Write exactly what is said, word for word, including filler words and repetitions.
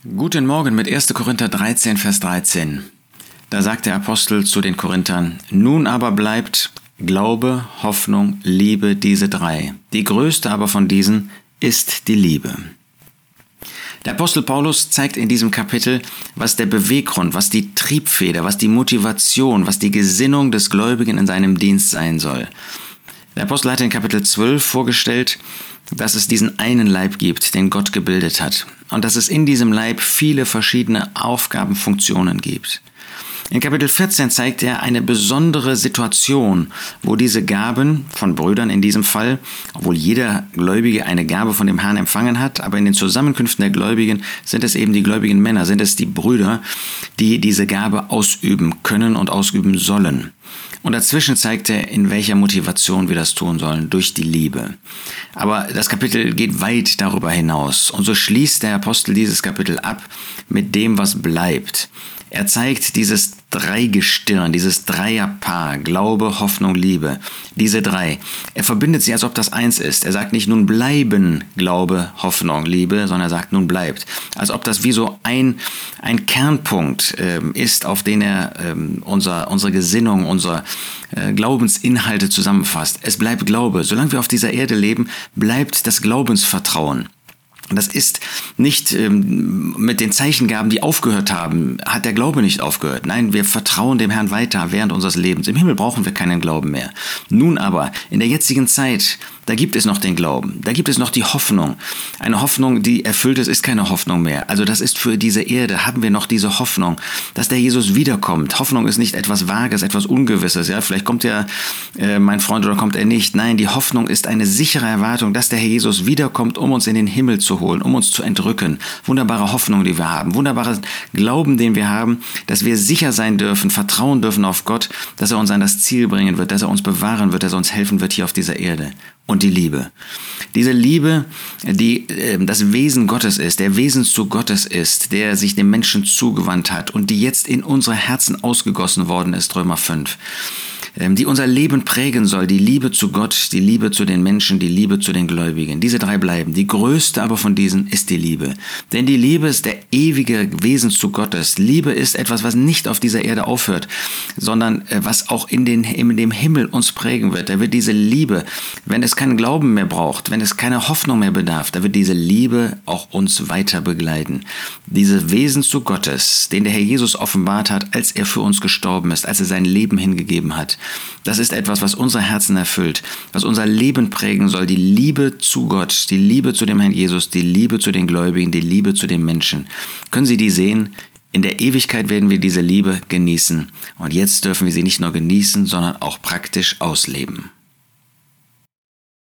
Guten Morgen mit erster Korinther dreizehn, Vers dreizehn. Da sagt der Apostel zu den Korinthern: Nun aber bleibt Glaube, Hoffnung, Liebe, diese drei. Die größte aber von diesen ist die Liebe. Der Apostel Paulus zeigt in diesem Kapitel, was der Beweggrund, was die Triebfeder, was die Motivation, was die Gesinnung des Gläubigen in seinem Dienst sein soll. Der Apostel hat in Kapitel zwölf vorgestellt, dass es diesen einen Leib gibt, den Gott gebildet hat, und dass es in diesem Leib viele verschiedene Aufgaben, Funktionen gibt. In Kapitel vierzehn zeigt er eine besondere Situation, wo diese Gaben von Brüdern in diesem Fall, obwohl jeder Gläubige eine Gabe von dem Herrn empfangen hat, aber in den Zusammenkünften der Gläubigen sind es eben die gläubigen Männer, sind es die Brüder, die diese Gabe ausüben können und ausüben sollen. Und dazwischen zeigt er, in welcher Motivation wir das tun sollen, durch die Liebe. Aber das Kapitel geht weit darüber hinaus. Und so schließt der Apostel dieses Kapitel ab mit dem, was bleibt. Er zeigt dieses Dreigestirn, dieses Dreierpaar, Glaube, Hoffnung, Liebe, diese drei. Er verbindet sie, als ob das eins ist. Er sagt nicht, nun bleiben Glaube, Hoffnung, Liebe, sondern er sagt, nun bleibt. Als ob das wie so ein, ein Kernpunkt ähm, ist, auf den er ähm, unser, unsere Gesinnung, unsere äh, Glaubensinhalte zusammenfasst. Es bleibt Glaube. Solange wir auf dieser Erde leben, bleibt das Glaubensvertrauen. Das ist nicht ähm, mit den Zeichengaben, die aufgehört haben, hat der Glaube nicht aufgehört. Nein, wir vertrauen dem Herrn weiter während unseres Lebens. Im Himmel brauchen wir keinen Glauben mehr. Nun aber, in der jetzigen Zeit, da gibt es noch den Glauben, da gibt es noch die Hoffnung. Eine Hoffnung, die erfüllt ist, ist keine Hoffnung mehr. Also das ist für diese Erde, haben wir noch diese Hoffnung, dass der Jesus wiederkommt. Hoffnung ist nicht etwas Vages, etwas Ungewisses. Ja, vielleicht kommt ja äh, mein Freund oder kommt er nicht. Nein, die Hoffnung ist eine sichere Erwartung, dass der Herr Jesus wiederkommt, um uns in den Himmel zu holen, um uns zu entrücken. Wunderbare Hoffnung, die wir haben. Wunderbarer Glauben, den wir haben, dass wir sicher sein dürfen, vertrauen dürfen auf Gott, dass er uns an das Ziel bringen wird, dass er uns bewahren wird, dass er uns helfen wird hier auf dieser Erde. Und die Liebe. Diese Liebe, die äh, das Wesen Gottes ist, der Wesenszug Gottes ist, der sich dem Menschen zugewandt hat und die jetzt in unsere Herzen ausgegossen worden ist, Römer fünf. Die unser Leben prägen soll, die Liebe zu Gott, die Liebe zu den Menschen, die Liebe zu den Gläubigen. Diese drei bleiben. Die größte aber von diesen ist die Liebe. Denn die Liebe ist der ewige Wesenszug Gottes. Liebe ist etwas, was nicht auf dieser Erde aufhört, sondern was auch in, den, in dem Himmel uns prägen wird. Da wird diese Liebe, wenn es keinen Glauben mehr braucht, wenn es keine Hoffnung mehr bedarf, da wird diese Liebe auch uns weiter begleiten. Diese Wesenszug Gottes, den der Herr Jesus offenbart hat, als er für uns gestorben ist, als er sein Leben hingegeben hat, das ist etwas, was unsere Herzen erfüllt, was unser Leben prägen soll, die Liebe zu Gott, die Liebe zu dem Herrn Jesus, die Liebe zu den Gläubigen, die Liebe zu den Menschen. Können Sie die sehen? In der Ewigkeit werden wir diese Liebe genießen. Und jetzt dürfen wir sie nicht nur genießen, sondern auch praktisch ausleben.